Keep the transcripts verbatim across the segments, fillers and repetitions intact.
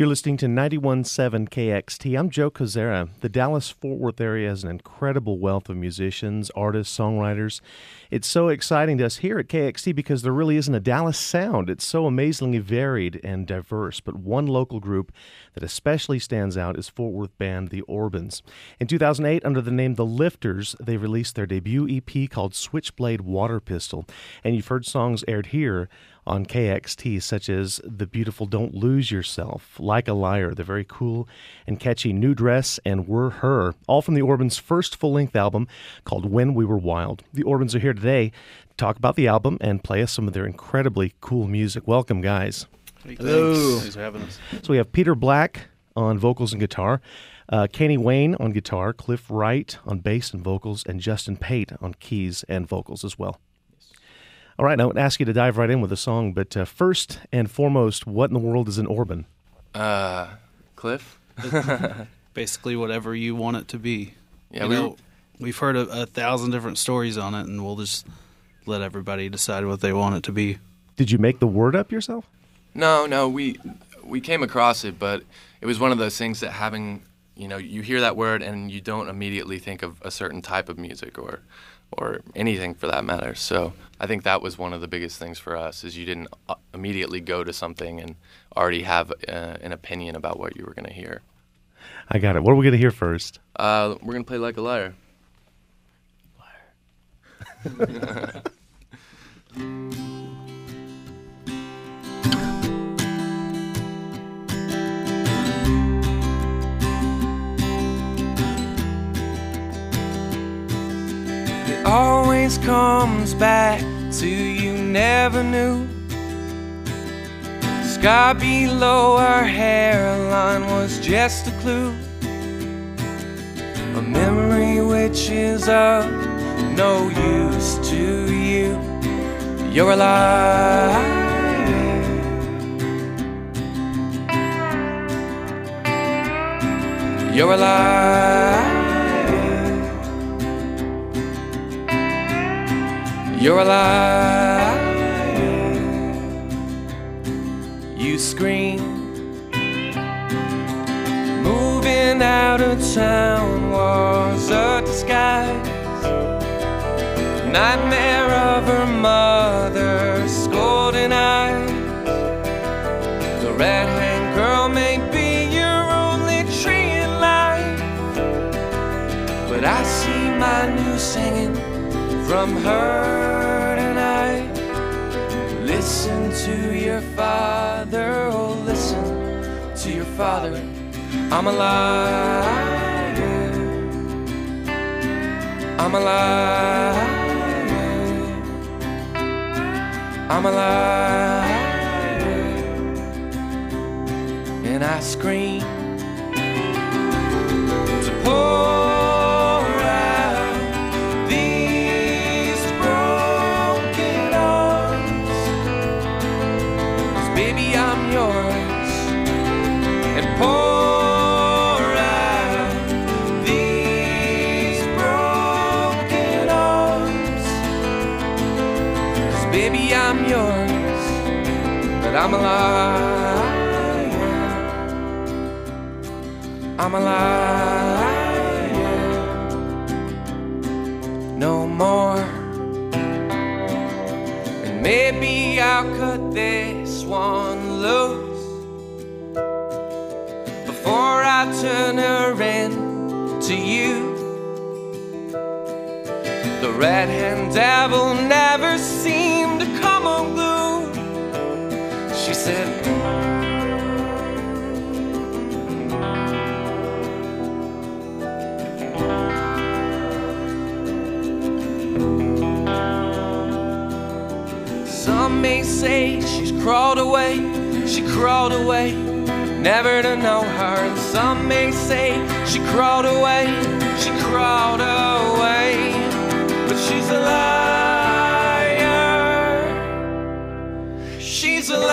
You're listening to ninety-one point seven K X T. I'm Joe Kozera. The Dallas-Fort Worth area has an incredible wealth of musicians, artists, songwriters. It's so exciting to us here at K X T because there really isn't a Dallas sound. It's so amazingly varied and diverse. But one local group that especially stands out is Fort Worth band The Orbans. In two thousand eight, under the name The Lifters, they released their debut E P called Switchblade Water Pistol. And you've heard songs aired here on K X T, such as the beautiful Don't Lose Yourself, Like a Liar, the very cool and catchy New Dress, and We're Her, all from the Orbans' first full-length album called When We Were Wild. The Orbans are here today to talk about the album and play us some of their incredibly cool music. Welcome, guys. Hey, Hello. Thanks. Thanks for having us. So we have Peter Black on vocals and guitar, uh, Kenny Wayne on guitar, Cliff Wright on bass and vocals, and Justin Pate on keys and vocals as well. All right, now I ask you to dive right in with the song, but uh, first and foremost, what in the world is an Orban? Uh, Cliff? Basically whatever you want it to be. Yeah, you we know, were- we've heard a, a thousand different stories on it, and we'll just let everybody decide what they want it to be. Did you make the word up yourself? No, no, we we came across it, but it was one of those things that having, you know, you hear that word and you don't immediately think of a certain type of music or or anything for that matter. So I think that was one of the biggest things for us, is you didn't uh, immediately go to something and already have uh, an opinion about what you were going to hear. I got it. What are we going to hear first? Uh, we're going to play Like a Liar. Liar. It always comes back to you never knew. Sky below our hairline was just a clue. A memory which is of no use to you. You're a liar. You're a liar. You're a liar. You scream. Moving out of town was a disguise. Nightmare of her mother scolding eyes. The red-hand girl may be your only tree in life, but I see my new singing from her tonight. Listen to your father, oh listen to your father. I'm a liar. I'm a liar. I'm a liar. And I scream to pour out these broken arms. 'Cause baby, I'm yours. And pour out these broken arms. 'Cause baby, I'm yours. But I'm a liar. I'm a liar. No more. And maybe I'll cut this one loose before I turn her into you. The red-hand devil never seemed to come unglued. She said, some may say she's crawled away, she crawled away, never to know her. And some may say she crawled away, she crawled away, but she's a liar. She's a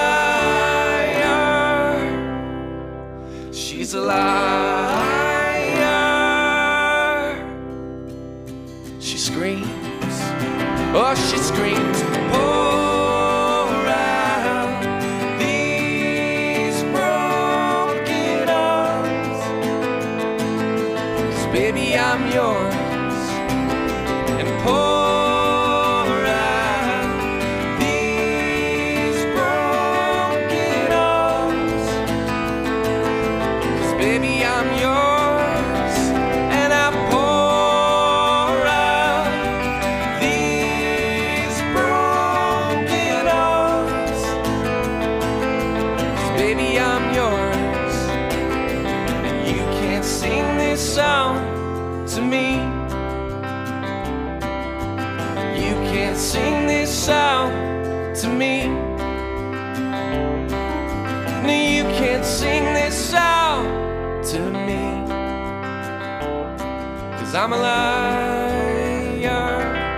liar. She's a liar. She screams, oh she screams, oh. Pour out these broken baby, I'm yours. And pour out these broken arms, 'cause baby, I'm yours. And I pour out these broken arms, 'cause baby, I'm yours. And you can't sing this song to me. You can't sing this song to me. No, you can't sing this song to me. 'Cause I'm a liar.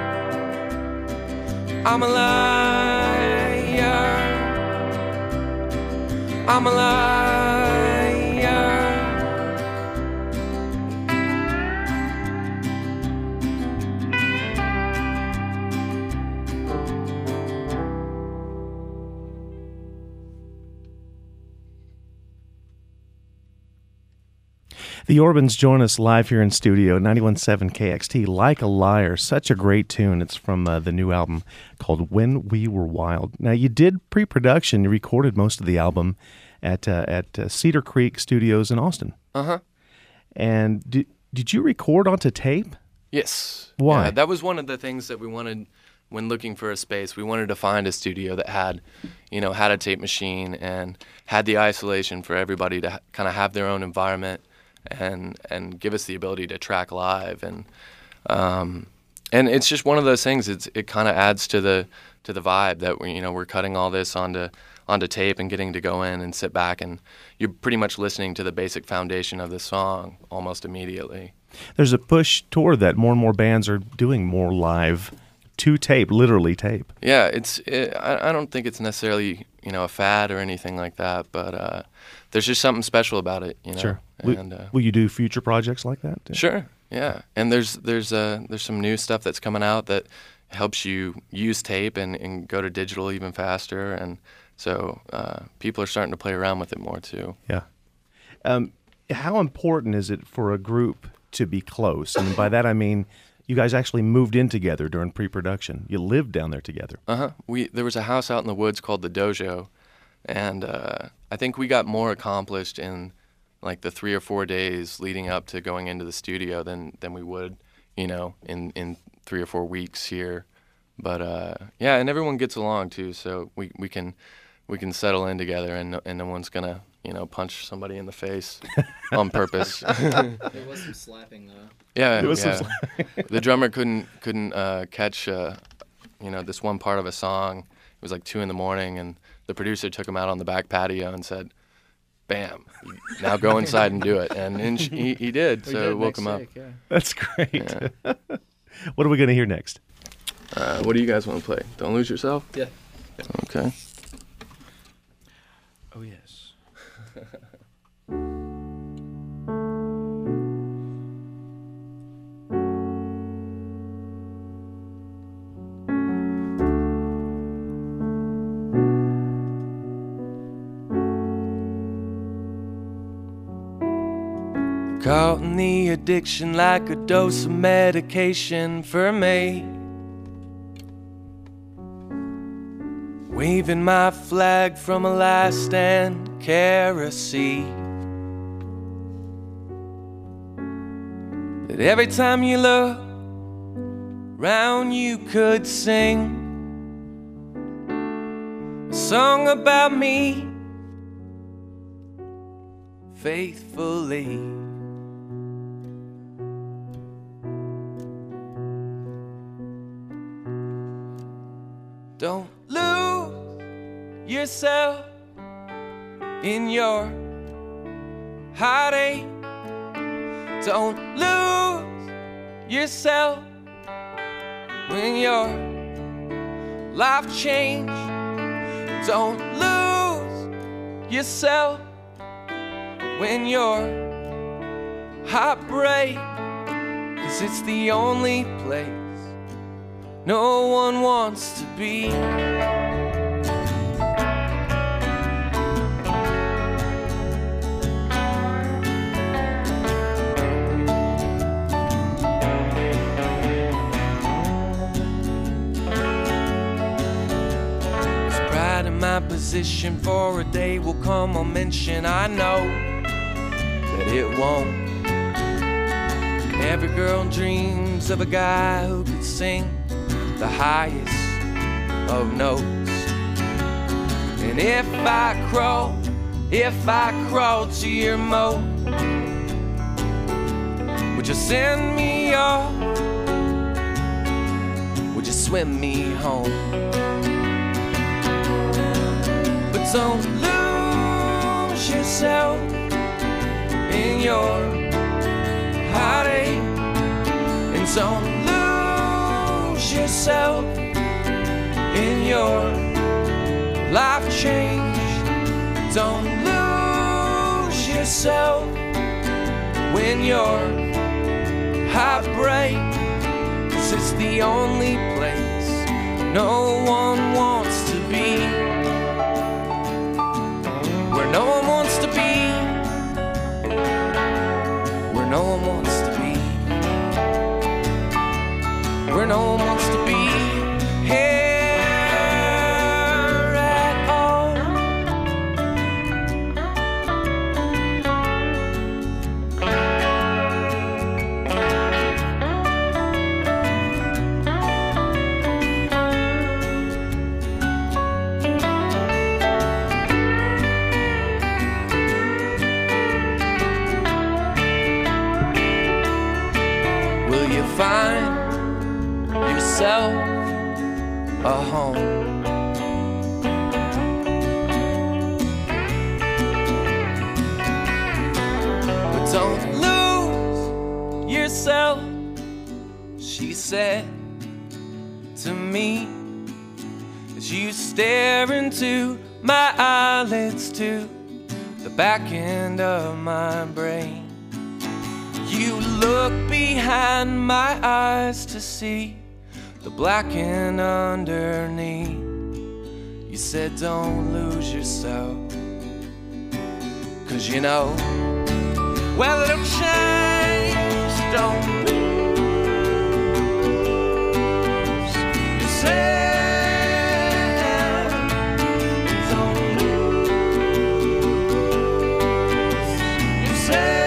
I'm a liar. I'm a liar. The Orbans join us live here in studio, ninety-one point seven K X T, Like a Liar. Such a great tune. It's from uh, the new album called When We Were Wild. Now, you did pre-production. You recorded most of the album at uh, at uh, Cedar Creek Studios in Austin. Uh-huh. And did, did you record onto tape? Yes. Why? Yeah, that was one of the things that we wanted when looking for a space. We wanted to find a studio that had, you know, had a tape machine and had the isolation for everybody to ha- kind of have their own environment and and give us the ability to track live. And um, and it's just one of those things. It's it kind of adds to the to the vibe that we you know we're cutting all this onto onto tape and getting to go in and sit back, and you're pretty much listening to the basic foundation of the song almost immediately. There's a push toward that. More and more bands are doing more live to tape, literally tape. Yeah, it's. It, I, I don't think it's necessarily you know a fad or anything like that, but uh, there's just something special about it. You know. Sure. And, uh, will, will you do future projects like that? too? Sure. Yeah, and there's there's uh, there's some new stuff that's coming out that helps you use tape and, and go to digital even faster, and so uh, people are starting to play around with it more too. Yeah. Um, how important is it for a group to be close? And by that I mean you guys actually moved in together during pre-production. You lived down there together. Uh huh. We there was a house out in the woods called the Dojo, and uh, I think we got more accomplished in like the three or four days leading up to going into the studio than than we would, you know, in in three or four weeks here. But uh, yeah, and everyone gets along too, so we, we can we can settle in together, and no, and no one's gonna you know punch somebody in the face on purpose. There was some slapping though. Yeah, There was yeah. some The drummer couldn't couldn't uh, catch uh, you know this one part of a song. It was like two in the morning, and the producer took him out on the back patio and said, "Bam, now go inside and do it." And, and he he did, We so did woke make him up. sick, yeah. That's great. Yeah. What are we going to hear next? Uh, what do you guys want to play? Don't Lose Yourself? Yeah. Okay. Oh yes. Caught in the addiction like a dose of medication for me. Waving my flag from a last stand kerosene. That every time you look round you could sing a song about me faithfully. Don't lose yourself in your heartache. Don't lose yourself when your life change. Don't lose yourself when your heart break, 'cause it's the only place no one wants to be. position for a day will come, I'll mention I know that it won't. Every girl dreams of a guy who could sing the highest of notes. And if I crawl, if I crawl to your moat, would you send me off? Would you swim me home? But don't lose yourself in your heartache, and don't lose yourself in your life change. Don't lose yourself when your heart breaks. 'Cause it's the only place no one wants to be. Where no one wants to be. Where no one wants to be. Where no one wants to be. Here at all. Will you find yourself a home? But don't lose yourself, she said to me, as you stare into my eyelids to the back end of my brain. You look behind my eyes to see the blackened underneath. You said don't lose yourself, 'cause you know, well, it'll change. Don't lose yourself. Don't lose yourself.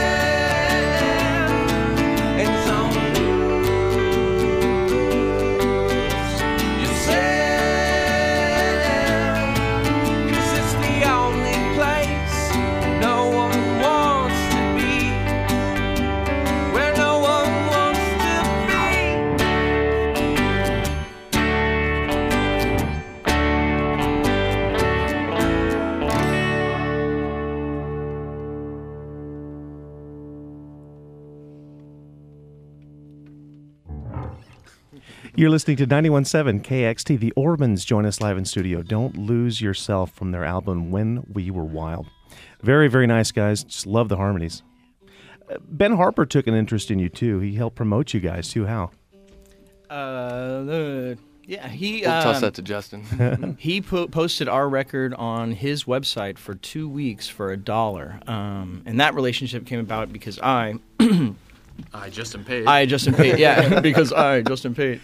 You're listening to ninety-one point seven K X T. The Orbans join us live in studio. Don't Lose Yourself from their album When We Were Wild. Very, very nice, guys. Just love the harmonies. Uh, Ben Harper took an interest in you, too. He helped promote you guys, too. How? Uh, uh, yeah, he We'll toss um, that to Justin. he po- posted our record on his website for two weeks for a dollar, um, and that relationship came about because I, I, Justin Pate. I Justin Pate, yeah, because I Justin Pate,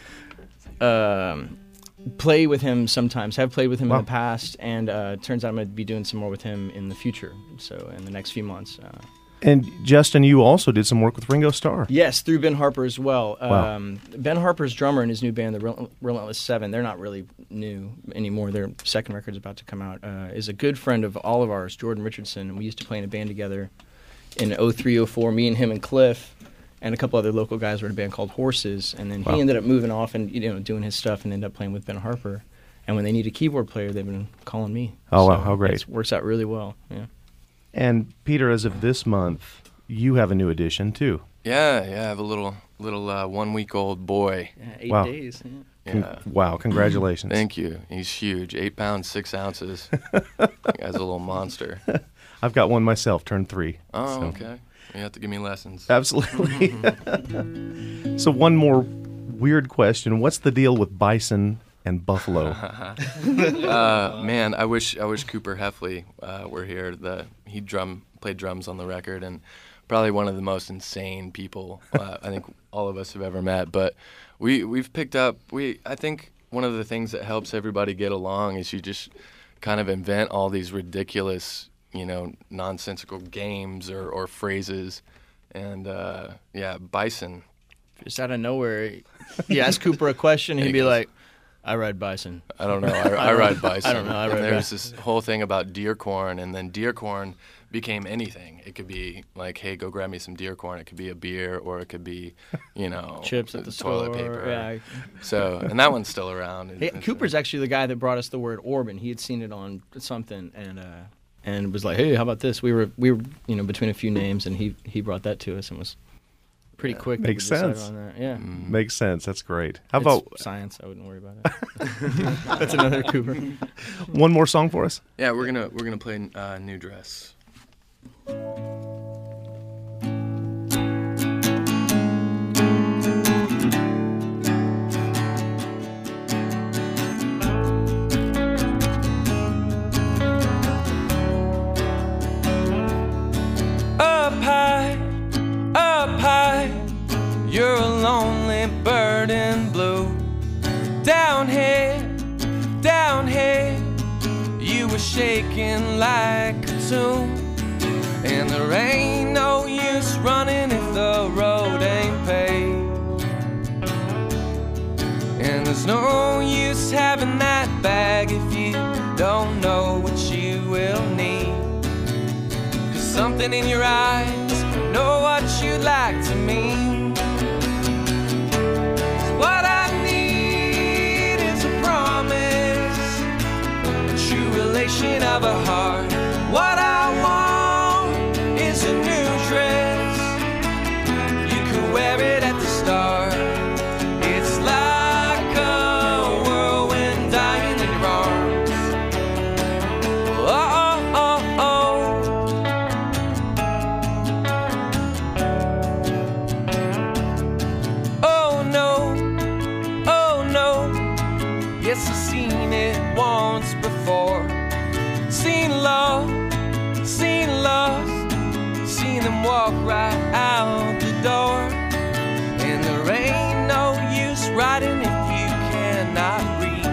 um, play with him sometimes. Have played with him Wow. in the past, and uh, turns out I'm going to be doing some more with him in the future. So in the next few months. Uh, And Justin, you also did some work with Ringo Starr. Yes, through Ben Harper as well. Wow. Um, Ben Harper's drummer in his new band, the Rel- Relentless Seven, they're not really new anymore. Their second record's about to come out. Uh, is a good friend of all of ours, Jordan Richardson. And we used to play in a band together in oh three, oh four. Me and him and Cliff and a couple other local guys were in a band called Horses. And then Wow. he ended up moving off and you know doing his stuff and ended up playing with Ben Harper. And when they need a keyboard player, they've been calling me. Oh, wow, So how great. It works out really well. Yeah. And Peter, as of this month, you have a new addition, too. Yeah, yeah. I have a little little uh, one week old boy. yeah eight Wow. days. Yeah. Con- Yeah. wow, congratulations. Thank you. He's huge. Eight pounds, six ounces. That guy's a little monster. I've got one myself, turned three. Oh, so- okay. You have to give me lessons. Absolutely. So one more weird question. What's the deal with bison and buffalo? Uh, man, I wish I wish Cooper Heffley uh, were here. The he drum played drums on the record and probably one of the most insane people uh, I think all of us have ever met. But we we've picked up. We I think one of the things that helps everybody get along is you just kind of invent all these ridiculous, you know, nonsensical games or, or phrases. And uh, yeah, bison. Just out of nowhere, you ask Cooper a question, he'd be like, I ride bison. I don't know. I, I ride bison. I don't know. I ride and there's bison. this whole thing about deer corn, and then deer corn became anything. It could be like, hey, go grab me some deer corn. It could be a beer, or it could be, you know, chips at the toilet store. paper. Yeah. So, and that one's still around. Hey, Cooper's actually the guy that brought us the word Orban. He had seen it on something and uh, and was like, hey, how about this? We were we were you know between a few names, and he he brought that to us and was pretty Yeah. quick. that Makes we decided sense. On that. Yeah. Mm. Makes sense. That's great. How It's about science? I wouldn't worry about it. That's another Cooper. one more song for us? Yeah, we're gonna we're gonna play uh, New Dress. Up high, up high, you're a lonely bird in blue. Down here, down here, you were shaking like a tune. And there ain't no use running if the road ain't paved. And there's no use having that bag if you don't know what you will need. Something in your eyes, know what you'd like to mean. What I need is a promise, a true relation of a heart. What I want is a new dress. You could wear it at the start. It's like a whirlwind dying in your arms. Oh, oh, oh, oh. Yes, I've seen it once before. Seen love, seen love, seen them walk right out the door. And there ain't no use writing if you cannot read.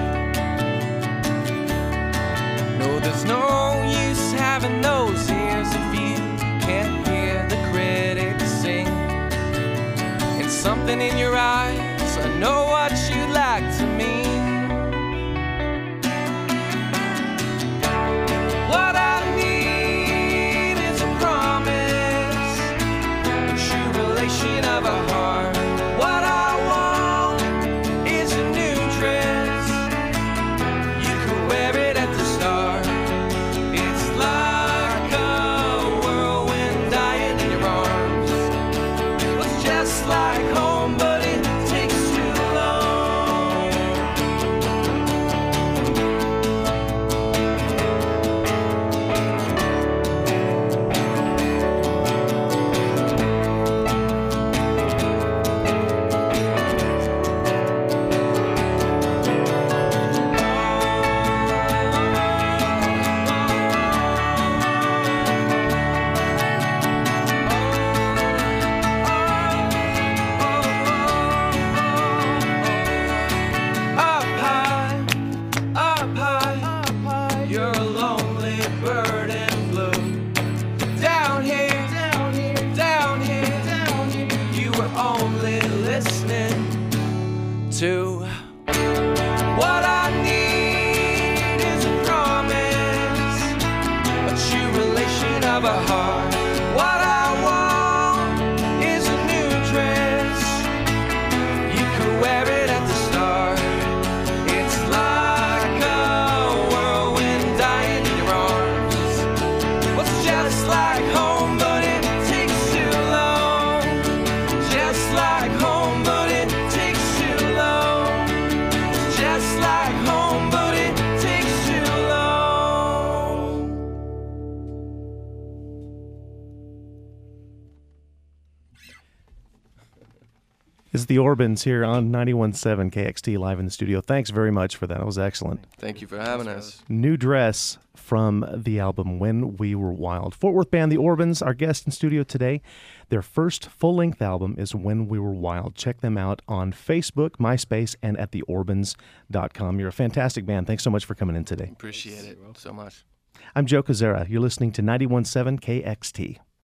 No, there's no use having those ears if you can't hear the critics sing. And something in your eyes, I know what you'd like to mean. What I need is a promise, a true relation of a heart. What I want is a new dress. You could wear it at the start. It's like a whirlwind dying in your arms. It's just like home, but it takes too long. Up high, up high, you're a lonely bird in blue. Down here, down here, down here, down here, you were only listening to. What I need is a promise, a true relation of a heart. What I want is a new dress. You could wear it at the start. It's like a whirlwind dying in your arms. Well, it's just like home, but it takes too long. Just like home, but it takes too long. Just like home, but it takes too long. It's the Orbans here on ninety-one point seven K X T live in the studio. Thanks very much for that. That was excellent. Thank you for having us. New Dress from the album When We Were Wild. Fort Worth band The Orbans, our guest in studio today. Their first full-length album is When We Were Wild. Check them out on Facebook, MySpace, and at the orbans dot com. You're a fantastic band. Thanks so much for coming in today. Appreciate it so much. I'm Joe Kozera. You're listening to ninety-one point seven K X T.